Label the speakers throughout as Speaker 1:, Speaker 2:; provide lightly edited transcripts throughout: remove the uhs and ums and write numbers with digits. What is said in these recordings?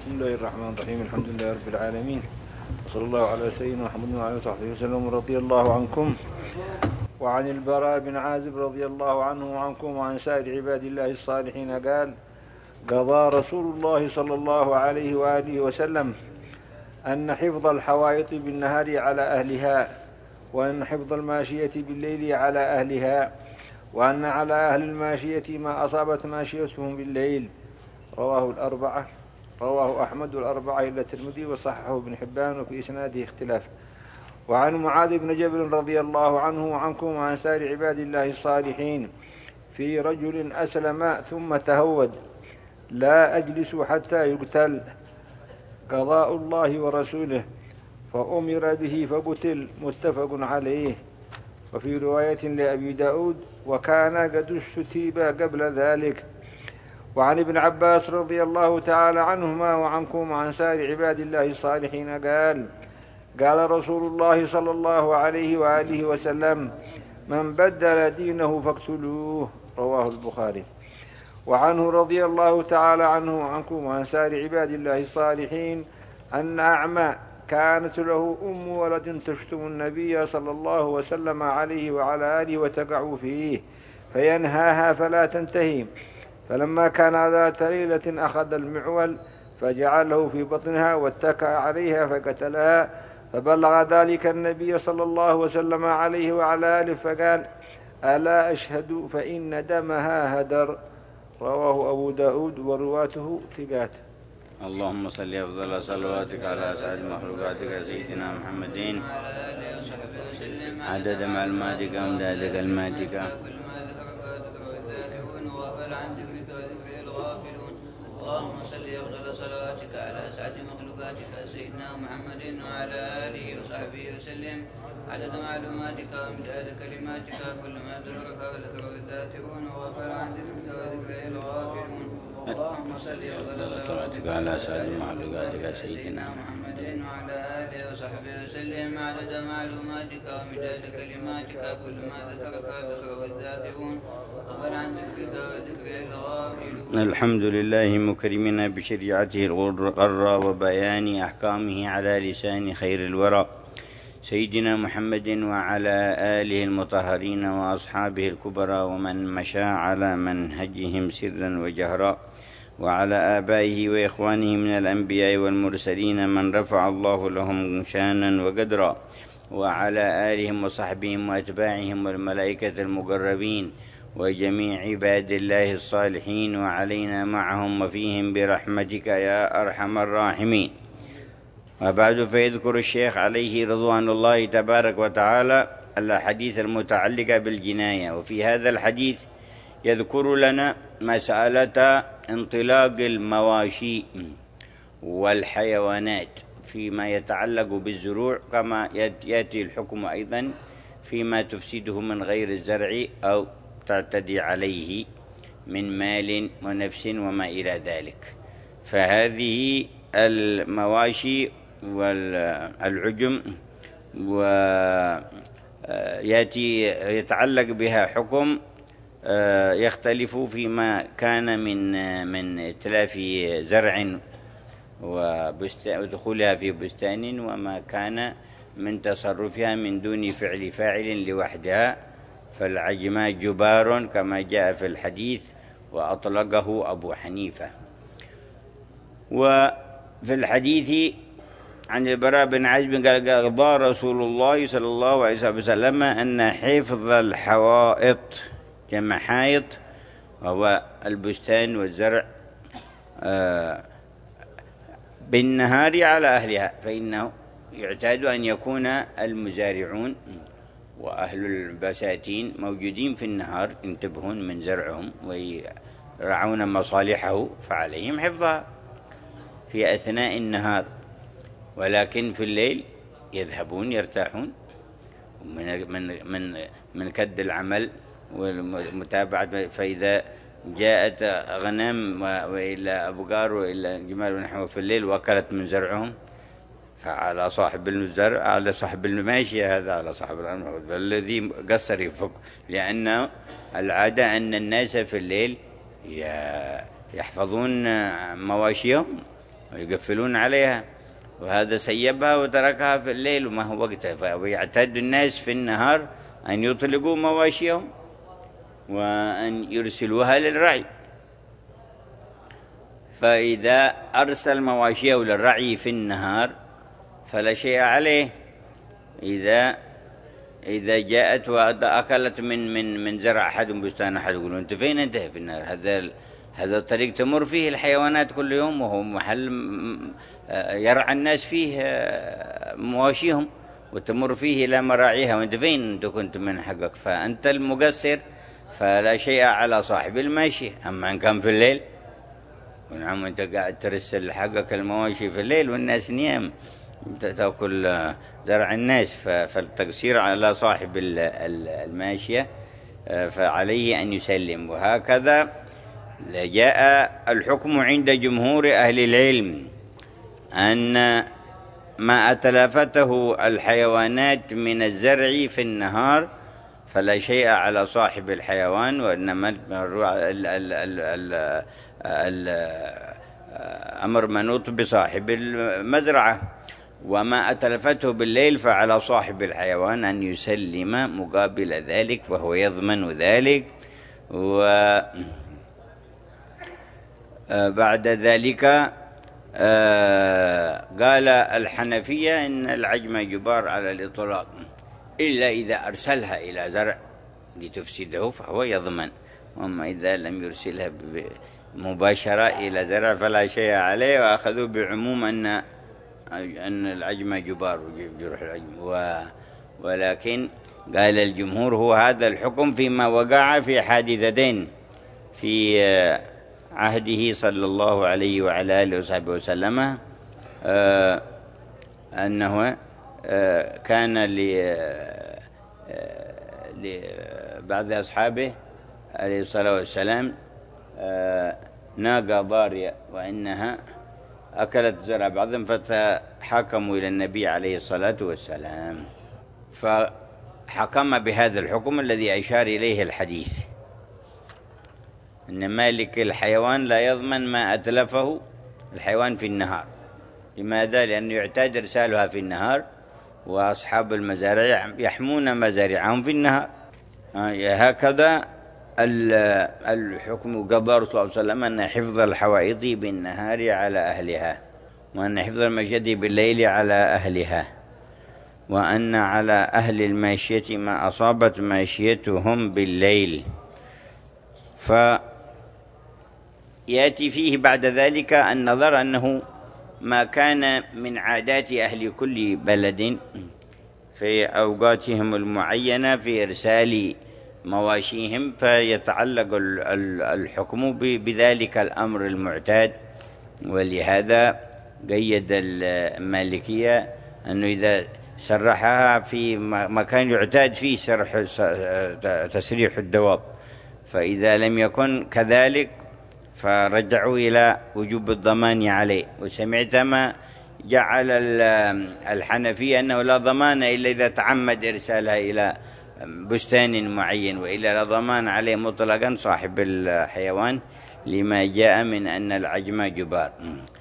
Speaker 1: بسم الله الرحمن الرحيم. الحمد لله رب العالمين، وصلى الله على سيدنا محمد وعلى آله وصحبه وسلم. رضي الله عنكم وعن البراء بن عازب رضي الله عنه وعنكم وعن سائر عباد الله الصالحين قال: قضى رسول الله صلى الله عليه وآله وسلم أن حفظ الحوائط بالنهار على أهلها، وأن حفظ الماشية بالليل على أهلها، وأن على أهل الماشية ما أصابت ماشيتهم بالليل. رواه الأربعة، رواه أحمد والأربعة إلا الترمذي، وصححه ابن حبان وفي إسناده اختلاف. وعن معاذ بن جبل رضي الله عنه وعنكم وعن سائر عباد الله الصالحين في رجل أسلم ثم تهود: لا أجلس حتى يقتل، قضاء الله ورسوله، فأمر به فقتل. متفق عليه. وفي رواية لأبي داود: وكان قد استتيب قبل ذلك. وعن ابن عباس رضي الله تعالى عنهما وعنكم وعن سائر عباد الله الصالحين قال: قال رسول الله صلى الله عليه وآله وسلم: من بدل دينه فاقتلوه. رواه البخاري. وعنه رضي الله تعالى عنه وعنكم وعن سائر عباد الله الصالحين أن أعمى كانت له أم ولد تشتم النبي صلى الله وسلم عليه وعلى آله وتقع فيه، فينهاها فلا تنتهي. فلما كان ذات ليلة أخذ المعول فجعله في بطنها واتكأ عليها فقتلها، فبلغ ذلك النبي صلى الله وسلم عليه وعلى آله فقال: ألا أشهد فإن دمها هدر. رواه أبو داود ورواته ثقات.
Speaker 2: اللهم صل أفضل صلواتك على أسعد مخلوقاتك سيدنا محمد عدد معلوماتك وامداد كلماتك.
Speaker 3: اللهم صل أفضل صلواتك على أسعد مخلوقاتك سيدنا محمد وعلى آله وصحبه وسلم عدد معلوماتك وامداد كلماتك. كل ما ذكرك وذكره الذاكرون وغفل عن ذكرك وذكره الغافلون. اللهم صل أفضل صلواتك على أسعد مخلوقاتك سيدنا محمد وعلى آله وصحبه وسلم عدد معلوماتك وامداد كلماتك. كل ما ذكرك وذكره الذاكرون وغفل عن ذكرك وذكره الغافلون.
Speaker 2: الحمد لله مكرمنا بشريعته الغرة وبيان أحكامه على لسان خير الورى سيدنا محمد وعلى آله المطهرين وأصحابه الكبرى ومن مشى على منهجهم سرا وجهرا، وعلى آبائه وإخوانه من الأنبياء والمرسلين من رفع الله لهم شانا وقدرا، وعلى آلهم وصحبهم وأتباعهم والملائكة المقربين وجميع عباد الله الصالحين، وعلينا معهم وفيهم برحمتك يا أرحم الراحمين. وبعد، فيذكر الشيخ عليه رضوان الله تبارك وتعالى الحديث المتعلقة بالجناية. وفي هذا الحديث يذكر لنا مسألة انطلاق المواشي والحيوانات فيما يتعلق بالزروع، كما يأتي الحكم أيضا فيما تفسده من غير الزرع أو تعتدي عليه من مال ونفس وما إلى ذلك. فهذه المواشي والعجم يتعلق بها حكم يختلف فيما كان من إتلاف زرع ودخولها في بستان، وما كان من تصرفها من دون فعل فاعل لوحدها. فالعجماء جبار كما جاء في الحديث، وأطلقه أبو حنيفة. وفي الحديث عن البراء بن عازب قال: قضى رسول الله صلى الله عليه وسلم أن حفظ الحوائط، جمع حائط وهو البستان والزرع، بالنهار على أهلها، فإنه يعتاد أن يكون المزارعون وأهل البساتين موجودين في النهار، ينتبهون من زرعهم ويرعون مصالحه، فعليهم حفظها في أثناء النهار. ولكن في الليل يذهبون يرتاحون من كد العمل والمتابعة. فإذا جاءت غنم وإلا أبقار وإلا جمال ونحو في الليل وأكلت من زرعهم، فعلى صاحب الزرع، على صاحب الماشية، هذا على صاحب الأمر الذي قصر يفك. لأن العادة أن الناس في الليل يحفظون مواشيهم ويقفلون عليها، وهذا سيبها وتركها في الليل وما هو وقتها. ويعتاد الناس في النهار أن يطلقوا مواشيهم وأن يرسلوها للرعي، فإذا أرسل مواشيه للرعي في النهار فلا شيء عليه. إذا جاءت وأكلت من زرع أحد بستان أحد، يقولون أنت فين أنت في النهار؟ هذا الطريق تمر فيه الحيوانات كل يوم، وهو محل يرعى الناس فيه مواشيهم، وتمر فيه إلى مراعيها، وأنت فين أنت كنت من حقك؟ فأنت المقصر، فلا شيء على صاحب الماشي. أما إن كان في الليل، ونعم أنت قاعد ترسل حقك المواشي في الليل والناس نيام تأكل زرع الناس، فالتقصير على صاحب الماشية، فعليه أن يسلم. وهكذا جاء الحكم عند جمهور أهل العلم أن ما أتلفته الحيوانات من الزرع في النهار فلا شيء على صاحب الحيوان، وإنما الأمر منوط بصاحب المزرعة. وما أتلفته بالليل فعلى صاحب الحيوان أن يسلم مقابل ذلك، وهو يضمن ذلك. وبعد ذلك قال الحنفية إن العجم جبار على الإطلاق، إلا إذا أرسلها إلى زرع لتفسده فهو يضمن، وأما إذا لم يرسلها مباشرة إلى زرع فلا شيء عليه. وأخذوا بعموم أن العجم جبار وجرح العجم، ولكن قال الجمهور هو هذا الحكم فيما وقع في حادثتين في عهده صلى الله عليه وعلى آله وصحبه وسلم، أنه كان لبعض أصحابه عليه الصلاة والسلام ناقة ضارية، وإنها أكلت زرع بعضهم، فتحاكموا إلى النبي عليه الصلاة والسلام، فحكم بهذا الحكم الذي أشار إليه الحديث، أن مالك الحيوان لا يضمن ما أتلفه الحيوان في النهار. لماذا؟ لأنه يعتاد إرسالها في النهار، وأصحاب المزارع يحمون مزارعهم في النهار. هكذا الحكم قضى رسول الله صلى الله عليه وسلم أن حفظ الحوائط بالنهار على أهلها، وأن حفظ المشية بالليل على أهلها، وأن على أهل الماشية ما أصابت ماشيتهم بالليل. فيأتي فيه بعد ذلك النظر أنه ما كان من عادات أهل كل بلد في أوقاتهم المعينة في إرسال مواشيهم، فيتعلق الحكم بذلك الأمر المعتاد. ولهذا قيد المالكية أنه إذا سرحها في مكان يعتاد فيه تسريح الدواب، فإذا لم يكن كذلك فرجعوا إلى وجوب الضمان عليه. وسمعت ما جعل الحنفية أنه لا ضمان إلا إذا تعمد إرسالها إلى بستان معين، وإلا لا ضمان عليه مطلقا صاحب الحيوان، لما جاء من أن العجم جبار.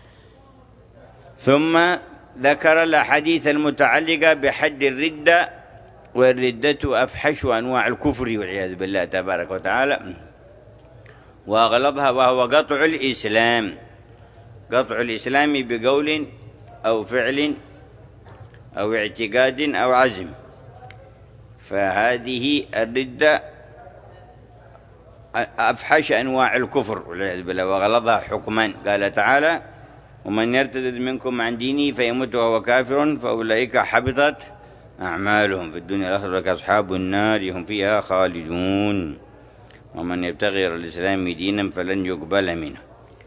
Speaker 2: ثم ذكر الأحاديث المتعلقة بحد الردة، والردة أفحش أنواع الكفر والعياذ بالله تبارك وتعالى، وأغلظها وهو قطع الإسلام، قطع الإسلام بقول أو فعل أو اعتقاد أو عزم. فهذه الردة أفحش أنواع الكفر والعياذ بالله، وغلظها حكما. قال تعالى: ومن يرتد منكم عن دينه فيموت وهو كافر فأولئك حبطت أعمالهم في الدنيا والآخرة كأصحاب النار هم فيها خالدون ومن يبتغي غير الإسلام دينا فلن يقبل منه.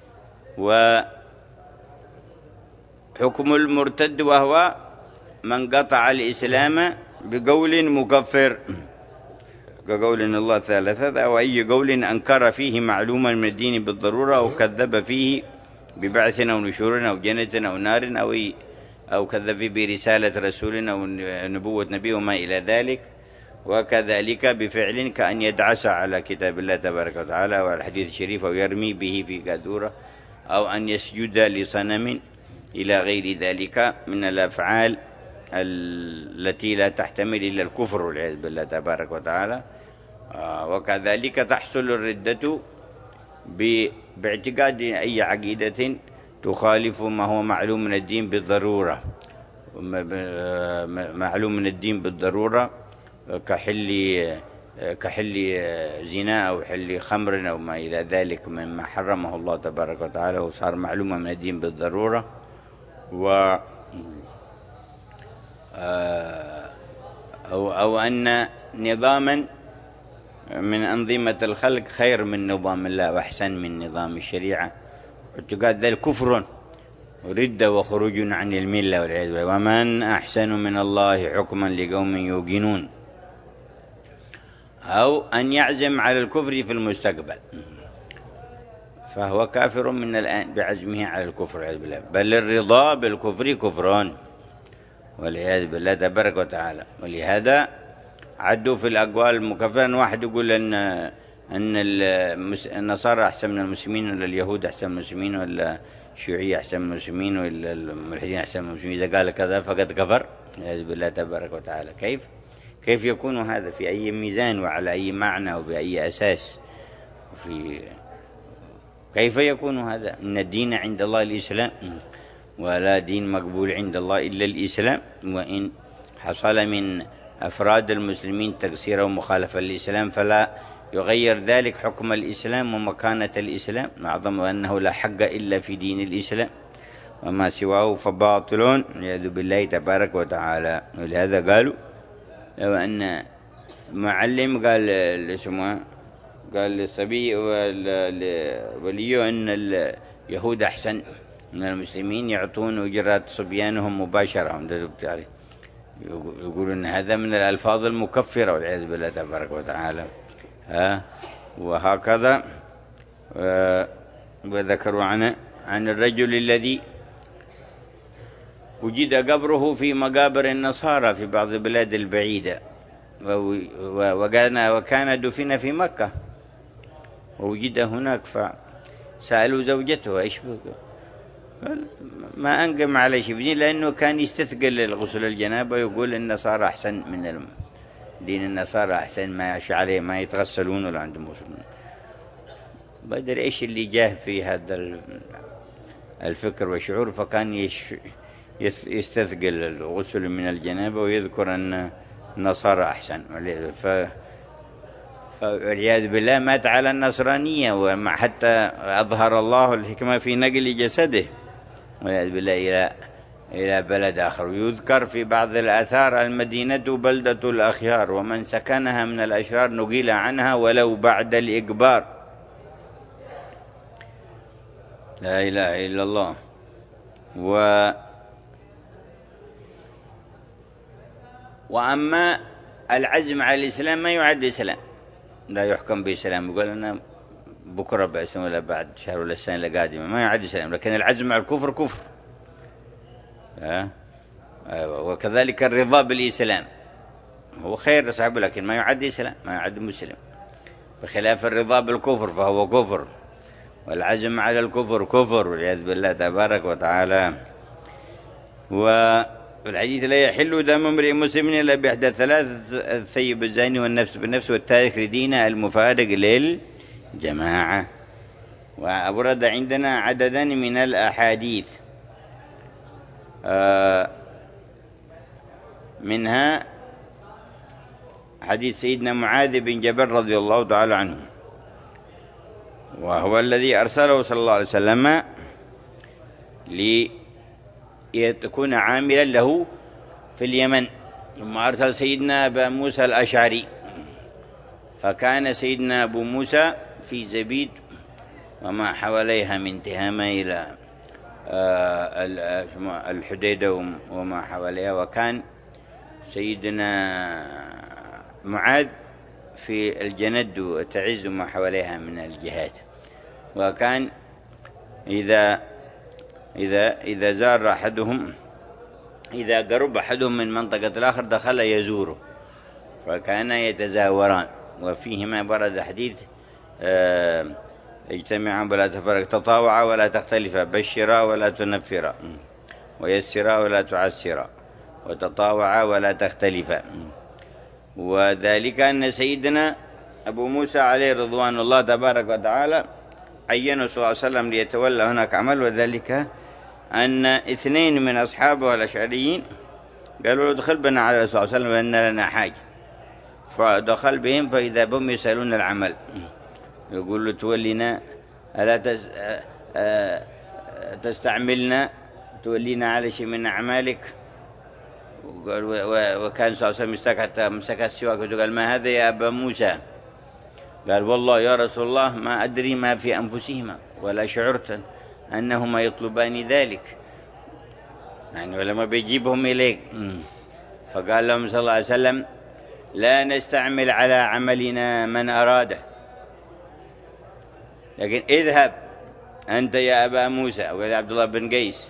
Speaker 2: وحكم المرتد وهو من قطع الإسلام بقول مكفر، كقول إن الله ثالثة، أو أي قول أنكر فيه معلوما من الدين بالضرورة، أو كذب فيه ببعث أو نشور أو جنة أو نار، أو كذب فيه برسالة رسول أو نبوة نبي وما إلى ذلك. وكذلك بفعل كأن يدعس على كتاب الله تبارك وتعالى وعلى الحديث الشريف، أو يرمي به في قاذورة، أو أن يسجد لصنم إلى غير ذلك من الأفعال التي لا تحتمل إلا الكفر والعياذ بالله تبارك وتعالى. وكذلك تحصل الردة باعتقاد أي عقيدة تخالف ما هو معلوم من الدين بالضرورة، معلوم من الدين بالضرورة كحل زنا أو حل خمر أو ما إلى ذلك مما حرمه الله تبارك وتعالى وصار معلومة من الدين بالضرورة. أو أن نظاما من أنظمة الخلق خير من نظام الله وأحسن من نظام الشريعة، اعتقاد ذلك كفر وردة وخروج عن الملة والعياذ بالله. ومن أحسن من الله حكما لقوم يوقنون. أو أن يعزم على الكفر في المستقبل فهو كافر من الآن بعزمه على الكفر والعياذ بالله، بل الرضا بالكفر كفران والعياذ بالله تبارك وتعالى. ولهذا عدوا في الأقوال المكفرة. واحد يقول أن النصارى أحسن من المسلمين، ولا اليهود أحسن من المسلمين، ولا الشيوعية أحسن من المسلمين، ولا الملحدين أحسن من المسلمين. إذا قال كذا فقد كفر والعياذ بالله تبارك وتعالى. كيف يكون هذا؟ في أي ميزان وعلى أي معنى وبأي أساس؟ كيف يكون هذا؟ إن الدين عند الله الإسلام، ولا دين مقبول عند الله إلا الإسلام. وإن حصل من أفراد المسلمين تقصير ومخالفة للإسلام فلا يغير ذلك حكم الإسلام ومكانة الإسلام، أعظم أنه لا حق إلا في دين الإسلام، وما سواه فباطل والعياذ بالله تبارك وتعالى. ولهذا قالوا لو أن معلم قال للصبي وليه أن اليهود أحسن من المسلمين يعطون أجرات صبيانهم مباشرة، يقولون أن هذا من الألفاظ المكفرة والعياذ بالله تبارك وتعالى. وهكذا وذكروا عن الرجل الذي وجد قبره في مقابر النصارى في بعض البلاد البعيدة، وكان دفن في مكة ووجد هناك، فسألوا زوجته إيش قال ما أنقم على شيء، لأنه كان يستثقل الغسل الجنابة ويقول النصارى أحسن من دين النصارى أحسن، ما يعش عليه، ما يتغسلون ولا عندهم غسل. بدر إيش اللي جاه في هذا الفكر والشعور، فكان يستثقل الغسل من الجنابة ويذكر أن النصارى أحسن، والعياذ بالله مات على النصرانية، وحتى أظهر الله الحكمة في نقل جسده والعياذ بالله إلى بلد آخر. ويذكر في بعض الآثار المدينة بلدة الأخيار، ومن سكنها من الأشرار نقل عنها ولو بعد الإجبار. لا إله إلا الله. وأما العزم على الإسلام ما يعد إسلام، لا يحكم بإسلام، يقول أنا بكرة بأسلم ولا بعد شهر ولا السنة القادمة، ما يعد إسلام. لكن العزم على الكفر كفر. وكذلك الرضا بالإسلام هو خير صاحبه، لكن ما يعد إسلام، ما يعد مسلم، بخلاف الرضا بالكفر فهو كفر، والعزم على الكفر كفر والعياذ بالله تبارك وتعالى. والحديث لا يحل دم امرئ مسلم إلا بإحدى ثلاث: الثيب الزاني والنفس بالنفس والتارك لدينه المفارق للجماعة. وأورد عندنا عددا من الأحاديث، منها حديث سيدنا معاذ بن جبل رضي الله تعالى عنه، وهو الذي أرسله صلى الله عليه وسلم ليكون عاملا له في اليمن، ثم أرسل سيدنا أبا موسى الأشعري، فكان سيدنا أبو موسى في زبيد وما حواليها من تهامة إلى الحديدة وما حواليها، وكان سيدنا معاذ في الجند وتعز وما حواليها من الجهات. وكان إذا زار أحدهم، إذا قرب أحدهم من منطقة الآخر دخل يزوره، فكان يتزاوران. وفيهما ورد حديث اجتمعا ولا تفرق، تطاوعا ولا تختلفا، بشرا ولا تنفرا. ويسرا ولا تعسرا وتطاوعا ولا تختلفا. وذلك أن سيدنا أبو موسى عليه رضوان الله تبارك وتعالى عينه صلى الله عليه وسلم ليتولى هناك عمل، وذلك أن 2 من أصحابه الأشعريين قالوا له ادخل بنا على الرسول صلى الله عليه وسلم وإن لنا حاجة، فدخل بهم فإذا بهم يسألون العمل، يقول له تولينا ألا تستعملنا تولينا على شيء من أعمالك؟ وكان صلى الله عليه وسلم مسك السواك وقال ما هذا يا أبا موسى؟ قال والله يا رسول الله ما أدري ما في أنفسهما ولا شعرت أنهما يطلبان ذلك، يعني ولما بيجيبهم إليك. فقال لهم صلى الله عليه وسلم لا نستعمل على عملنا من أراده، لكن اذهب أنت يا أبا موسى ويا عبد الله بن قيس.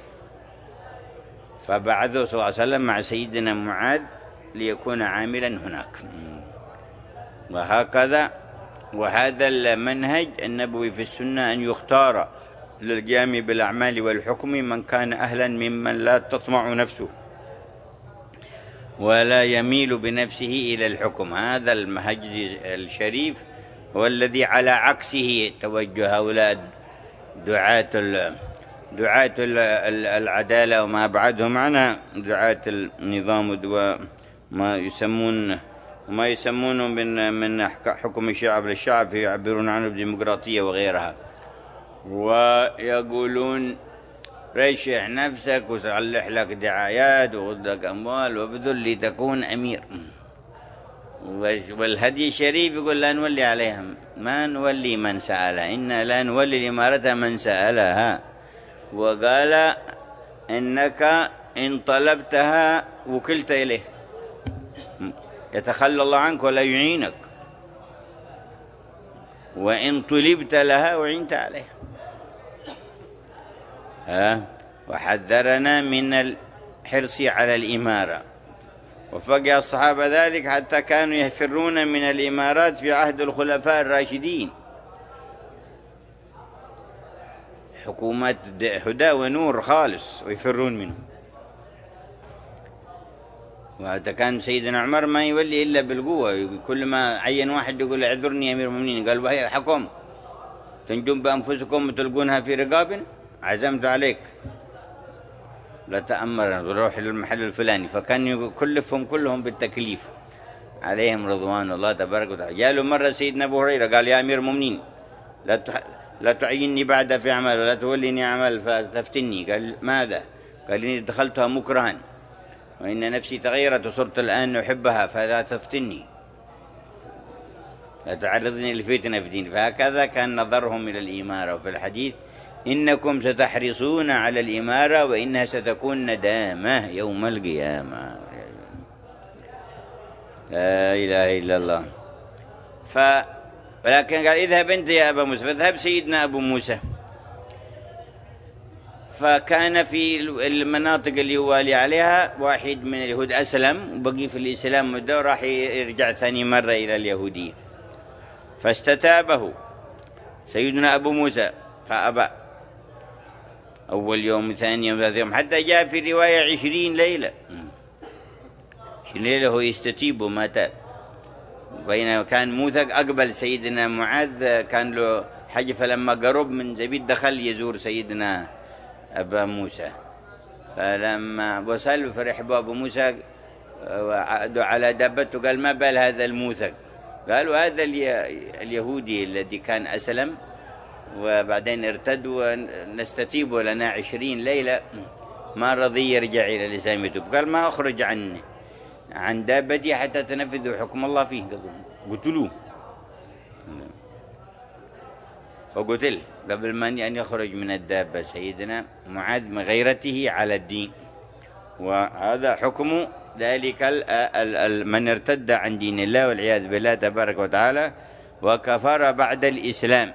Speaker 2: فبعثه صلى الله عليه وسلم مع سيدنا معاذ ليكون عاملا هناك. وهكذا، وهذا المنهج النبوي في السنة أن يختار للقيام بالأعمال والحكم من كان أهلا ممن لا تطمع نفسه ولا يميل بنفسه إلى الحكم. هذا المنهج الشريف هو الذي على عكسه توجه هؤلاء دعاة العدالة وما بعدهم عنها، دعاة النظام وما يسمونه من حكم الشعب للشعب، يعبرون عنه بالديمقراطية وغيرها، ويقولون رشح نفسك وصلح لك دعايات وغدك أموال وبذل لتكون أمير. والهدي الشريف يقول لا نولي عليهم، ما نولي من سألها، إنا لا نولي الإمارة من سألها. وقال إنك إن طلبتها وكلت إليه يتخلى الله عنك ولا يعينك، وإن طلبت لها وعنت عليها. وحذرنا من الحرص على الإمارة، وفقه الصحابة ذلك حتى كانوا يفرون من الإمارات في عهد الخلفاء الراشدين، حكومات هدى ونور خالص ويفرون منه. وهذا كان سيدنا عمر ما يولي إلا بالقوة، كل ما عين واحد يقول اعذرني يا أمير المؤمنين، قال وهي حكم تنجون بأنفسكم وتلقونها في رقاب، عزمت عليك لا تأمر روح للمحل الفلاني. فكان يكلفهم كلهم بالتكليف عليهم رضوان الله تبارك وتعالى. قالوا مرة سيدنا أبو هريرة قال يا أمير المؤمنين لا تعيني بعد في عمل ولا توليني عمل فتفتني. قال ماذا؟ قال إني دخلتها مكرها وإن نفسي تغيرت وصرت الآن أحبها فلا تفتني، لا تعرضني للفتنة في ديني. فهكذا كان نظرهم إلى الإمارة. وفي الحديث إنكم ستحرصون على الإمارة وإنها ستكون ندامة يوم القيامة. لا إله إلا الله. ولكن قال اذهب أنت يا أبا موسى، فذهب سيدنا أبو موسى. فكان في المناطق اللي يوالي عليها واحد من اليهود أسلم وبقي في الإسلام مدة وراح يرجع ثاني مرة إلى اليهودية، فاستتابه سيدنا أبو موسى فأبى، أول يوم ثاني يوم ثالث يوم، حتى جاء في رواية 20 ليلة 20 ليلة هو يستتيب وما تاب. بينما كان موثق أقبل سيدنا معاذ كان له حاجة، فلما قرب من زبيد دخل يزور سيدنا أبا موسى، فلما وصل فرح أبو موسى وعادوا على دابته قال ما بال هذا الموثق؟ قالوا هذا اليهودي الذي كان أسلم وبعدين ارتد ونستتيب لنا 20 ليلة ما رضي يرجع إلى الإسلام يتوب. قال ما أخرج عن دابتي حتى تنفذوا حكم الله فيه. قتلوه، فقتل قبل ما أن يخرج من الدابة سيدنا معاذ من غيرته على الدين. وهذا حكم ذلك من ارتد عن دين الله والعياذ بالله تبارك وتعالى وكفر بعد الإسلام.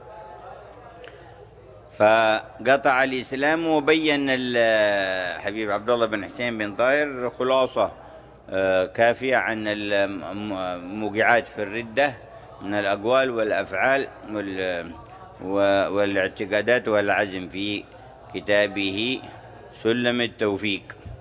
Speaker 2: فقطع الإسلام. وبين الحبيب عبد الله بن حسين بن طاهر خلاصة كافية عن الموقعات في الردة من الأقوال والأفعال والاعتقادات والعزم في كتابه سلم التوفيق.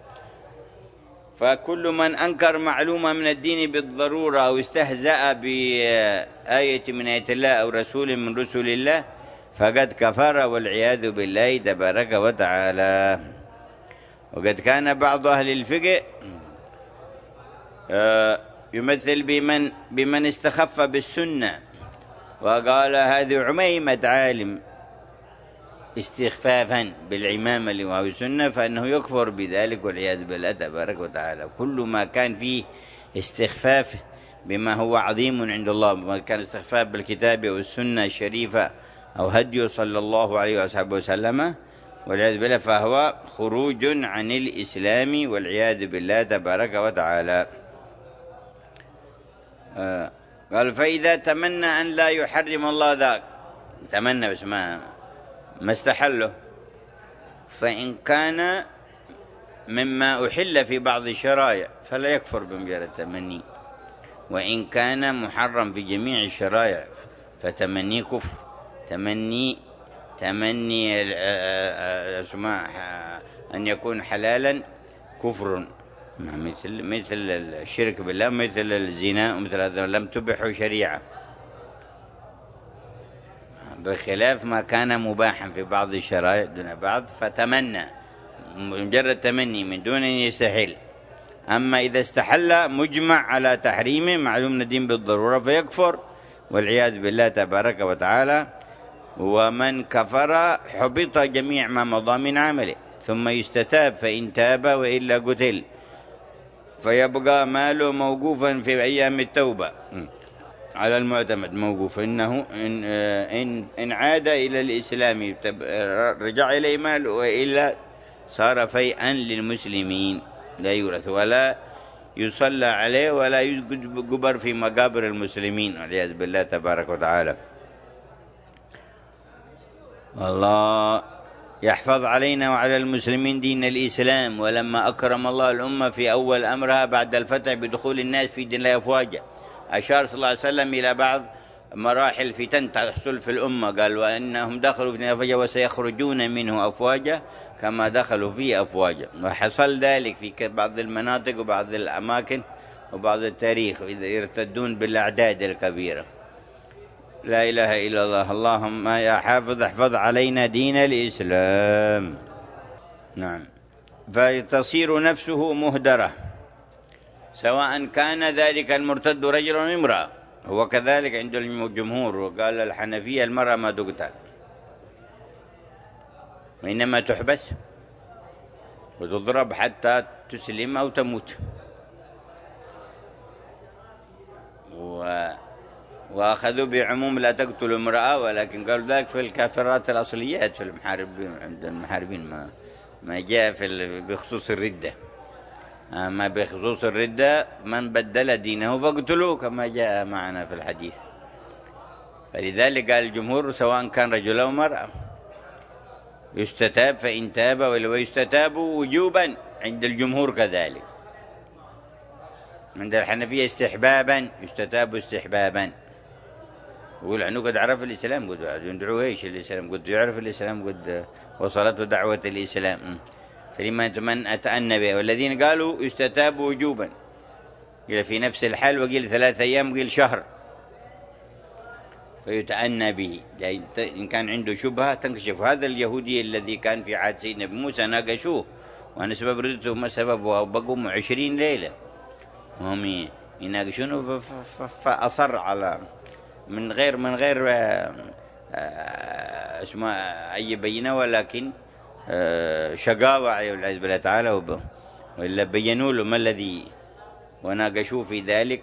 Speaker 2: فكل من أنكر معلومة من الدين بالضرورة أو استهزأ بآية من آيات الله أو رسول من رسل الله فقد كفر والعياذ بالله تبارك وتعالى. وقد كان بعض أهل الفقه يمثل بمن استخف بالسنة وقال هذه عميمة عالم استخفافا بالعمامة اللي وهو السنة، فإنه يكفر بذلك والعياذ بالله تبارك وتعالى. كل ما كان فيه استخفاف بما هو عظيم عند الله، ما كان استخفاف بالكتاب أو السنة الشريفة أو هدي صلى الله عليه وسلم والعياذ بالله، فهو خروج عن الإسلام والعياذ بالله تبارك وتعالى. قال فإذا تمنى أن لا يحرم الله ذاك، تمنى بس ما استحله، فإن كان مما أحل في بعض الشرائع فلا يكفر بمجرد التمني، وإن كان محرم في جميع الشرائع فتمني كفر. تمني أن يكون حلالا كفر، مثل الشرك بالله، مثل الزنا، مثل هذا لم تبح شريعة، بخلاف ما كان مباحا في بعض الشرائع دون بعض فتمنى، مجرد تمني من دون أن يستحل. أما إذا استحل مجمع على تحريمه معلوم من الدين بالضرورة فيكفر والعياذ بالله تبارك وتعالى. ومن كفر حبط جميع ما مضى من عمله، ثم يستتاب فإن تاب وإلا قتل، فيبقى ماله موقوفا في أيام التوبة على المعتمد، موقوف إنه إن عاد إلى الإسلام رجع إليه ماله، وإلا صار فيئا للمسلمين لا يورث ولا يصلى عليه ولا يقبر في مقابر المسلمين والعياذ بالله تبارك وتعالى. والله يحفظ علينا وعلى المسلمين دين الإسلام. ولما أكرم الله الأمة في أول أمرها بعد الفتح بدخول الناس في دين الله أفواجا، أشار صلى الله عليه وسلم إلى بعض مراحل فتن تحصل في الأمة، قال وأنهم دخلوا في أفواجا وسيخرجون منه أفواجا كما دخلوا فيه أفواجا. وحصل ذلك في بعض المناطق وبعض الأماكن وبعض التاريخ إذا يرتدون بالأعداد الكبيرة. لا إله إلا الله. اللهم يا حافظ احفظ علينا دين الإسلام. نعم. فتصير نفسه مهدرة، سواء كان ذلك المرتد رجل أو امرأة. هو كذلك عند الجمهور، وقال الحنفية المرأة ما تقتل وإنما تحبس وتضرب حتى تسلم أو تموت. وأخذوا بعموم لا تقتل امرأة، ولكن قالوا ذلك في الكافرات الأصليات في المحاربين، عند المحاربين ما جاء بخصوص الردة. أما بخصوص الردة من بدل دينه فاقتلوه كما جاء معنا في الحديث. فلذلك قال الجمهور سواء كان رجل أو امرأة يستتاب فإن تاب، ويستتاب وجوبا عند الجمهور كذلك. عند الحنفية استحبابا، يستتاب استحبابا. يقول عنه قد عرف الإسلام، قد يدعوه إيش الإسلام، قد يعرف الإسلام، قد وصلته دعوة الإسلام، فلما من أتأنى به. والذين قالوا يستتاب وجوبا، قيل في نفس الحال، وقيل 3 أيام، وقيل شهر، فيتأنى به إن كان عنده شبهة تنكشف. هذا اليهودي الذي كان في عهد سيدنا موسى ناقشوه، وأنا سبب ردته ما سببه، بقوا 20 ليلة وهم يناقشونه، فأصر على من غير اسمه أي بينة، ولكن شقاوة عليه والعياذ بالله تعالى، وإلا بينوا له ما الذي وناقشوه في ذلك،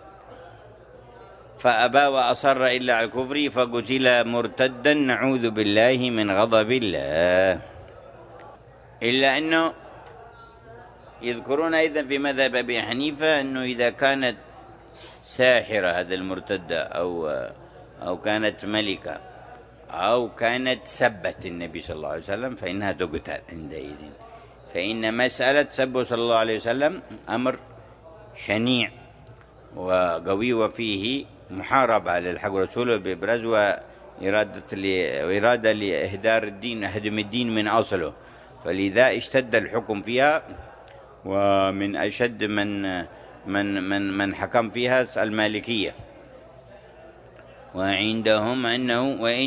Speaker 2: فأبى وأصر إلا على الكفر فقتل مرتدا، نعوذ بالله من غضب الله. إلا أنه يذكرون أيضا في مذهب أبي حنيفة أنه إذا كانت ساحرة هذا المرتدة أو كانت ملكة أو كانت سبت النبي صلى الله عليه وسلم فإنها تقتل عندئذ. فإن مسألة سبه صلى الله عليه وسلم أمر شنيع وقوي، وفيه محاربة للحق ورسوله بإبراز وإرادة لإهدار الدين، هدم الدين من أصله. فلذا اشتد الحكم فيها، ومن أشد من حكم فيها المالكية. وعندهم أنه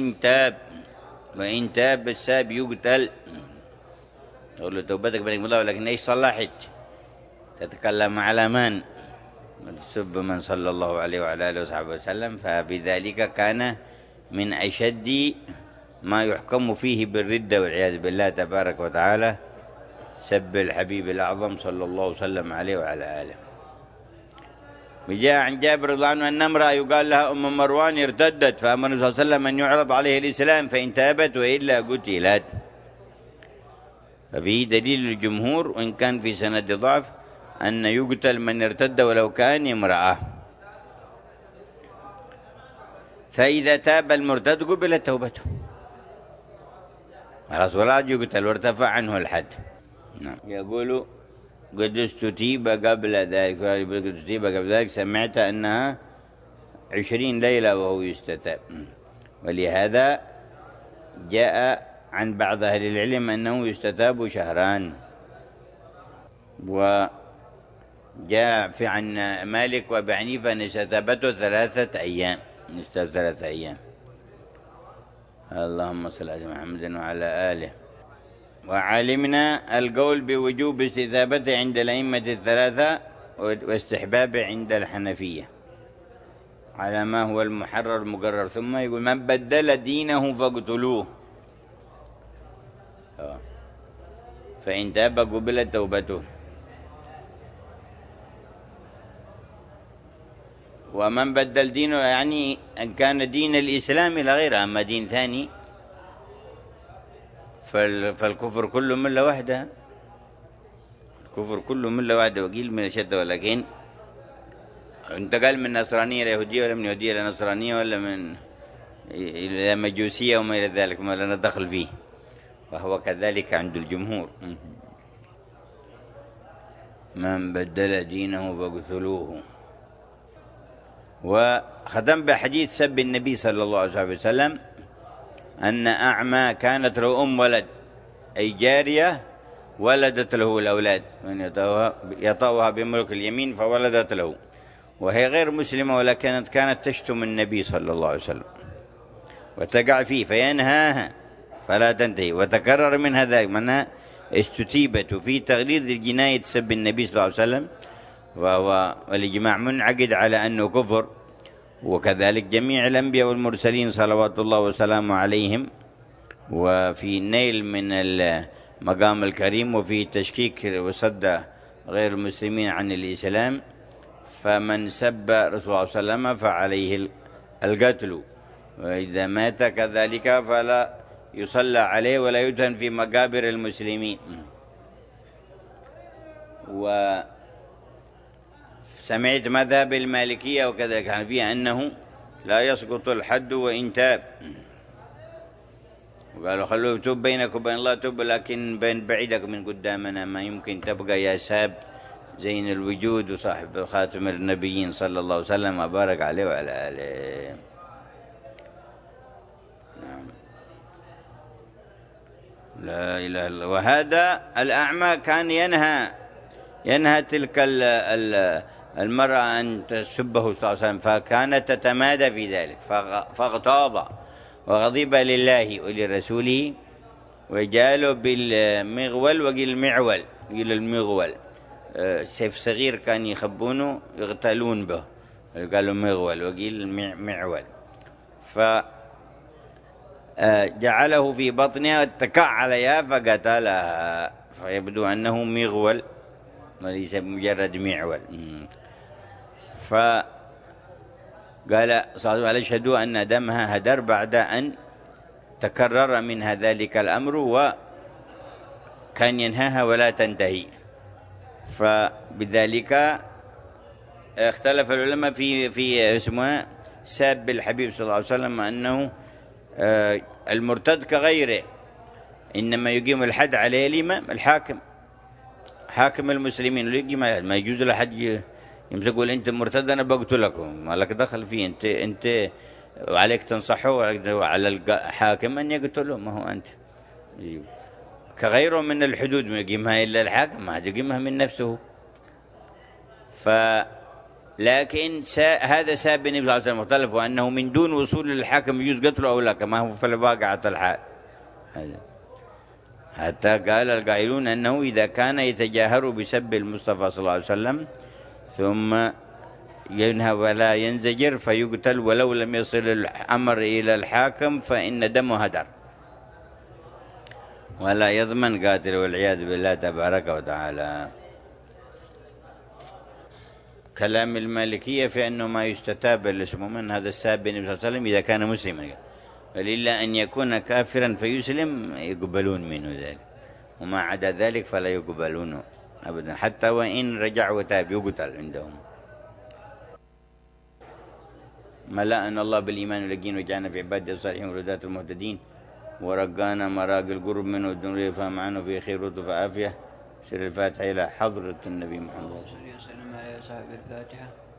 Speaker 2: وإن تاب الساب يقتل. تقول له توبتك بينك الله، ولكن إيش صلحت؟ تتكلم على من؟ تسب من صلى الله عليه وعلى آله وصحبه وسلم. فبذلك كان من أشد ما يحكم فيه بالردة والعياذ بالله تبارك وتعالى سب الحبيب الأعظم صلى الله وسلم عليه وعلى آله. وجاء عن جابر رضي الله عنه أن امرأة يقال لها أم مروان ارتدت، فأمر النبي صلى الله عليه وسلم أن يعرض عليه الإسلام فإن تابت وإلا قتلت. ففيه دليل الجمهور، وإن كان في سند ضعف، أن يقتل من ارتد ولو كان امرأة. فإذا تاب المرتد قبلت توبته، خلاص ولا يقتل وارتفع عنه الحد. نعم. يقول قد استتيب قبل ذلك، سمعت أنها 20 ليلة وهو يستتاب. ولهذا جاء عن بعض أهل العلم أنه يستتاب شهران، وجاء عن مالك وأبي حنيفة أن استتابته 3 أيام، نستتاب 3 أيام. اللهم صل على محمد وعلى آله. وعلمنا القول بوجوب استتابته عند الأئمة 3 واستحبابه عند الحنفية على ما هو المحرر المقرر. ثم يقول من بدل دينه فاقتلوه، فإن تاب قبلت توبته. ومن بدل دينه يعني أن كان دين الإسلام إلى غيره، أما دين ثاني فالكفر كله ملة واحدة، الكفر كله ملة واحدة وقيل من الشدة. ولكن انتقل من نصرانية ليهودية، ولا من يهودية لنصرانية، ولا من إلى مجوسية وما إلى ذلك، ما لنا دخل فيه، فهو كذلك عند الجمهور. من بدل دينه فاقتلوه. وختم بحديث سب النبي صلى الله عليه وسلم أن أعمى كانت له ولد، أي جارية ولدت له الأولاد، من يطأها بملك اليمين فولدت له، وهي غير مسلمة، ولكن كانت تشتم النبي صلى الله عليه وسلم وتقع فيه فينهاها فلا تنتهي، وتكرر منها ذلك، منها استتيبت في تغليظ الجناية سب النبي صلى الله عليه وسلم، وهو والإجماع منعقد على أنه كفر. وكذلك جميع الأنبياء والمرسلين صلوات الله وسلامه عليهم، وفي نيل من المقام الكريم، وفي تشكيك وصد غير المسلمين عن الإسلام. فمن سب رسول الله صلى الله عليه وسلم فعليه القتل، وإذا مات كذلك فلا يصلى عليه ولا يدفن في مقابر المسلمين. وسمعت مذهب المالكية وكذلك الحنفية أنه لا يسقط الحد وإن تاب، وقالوا خلوه يتوب بينك وبين الله توب، لكن بين بعيدك من قدامنا، ما يمكن تبقى يا ساب زين الوجود وصاحب خاتم النبيين صلى الله عليه وسلم وبارك عليه وعلى آله. نعم. لا إله إلا الله. وهذا الأعمى كان ينهى تلك المرأة أن تسبه صلى الله عليه وسلم، فكانت تتمادى في ذلك، فاغتاظ وغضب لله ولرسوله، وجاله بالمغول وقيل المعول، قيل المغول سيف صغير كان يخبونه يغتالون به، قالوا مغول وقيل معول، فجعله في بطنها واتكأ عليها فقتلها، فيبدو أنه مغول وليس مجرد معول. فقال صلى الله عليه اشهدوا أن دمها هدر بعد أن تكرر منها ذلك الأمر، وكان ينهاها ولا تنتهي. فبذلك اختلف العلماء في اسمها ساب الحبيب صلى الله عليه وسلم أنه المرتد كغيره، إنما يقيم الحد عليه الإمام الحاكم، حاكم المسلمين، ما يجوز لحد يمسك يقول أنت مرتد أنا بقتلكم، ما لك دخل فيه، أنت وعليك تنصحه، وعلى الحاكم أن يقتله، ما هو أنت. كغيره من الحدود ما يقيمها إلا الحاكم، ما يقيمها من نفسه. لكن هذا ساب النبي صلى الله عليه وسلم مختلف، وأنه من دون وصول للحاكم يجوز قتله أو لا، كما هو في الواقعة الحال. حتى قال القائلون أنه إذا كان يتجاهر بسب المصطفى صلى الله عليه وسلم ثم ينهى ولا ينزجر فيقتل ولو لم يصل الأمر إلى الحاكم فإن دمه هدر ولا يضمن قاتل، والعياذ بالله تبارك وتعالى. كلام المالكية في أنه ما يستتاب الاسم من هذا الساب النبي صلى الله عليه وسلم إذا كان مسلما، ولله أن يكون كافرا فيسلم يقبلون منه ذلك، وما عدا ذلك فلا يقبلونه أبدا، حتى وإن رجع وتاب يقتل عندهم. ملأنا الله بالإيمان واليقين وجعلنا في عباده الصالحين والهداة المهتدين، ورقانا مراقي القرب منه والدنيا فهم عنه في خير ولطف عافية. سر الفاتحة إلى حضرة النبي محمد.
Speaker 3: صلى الله عليه وسلم على صاحب الفاتحة.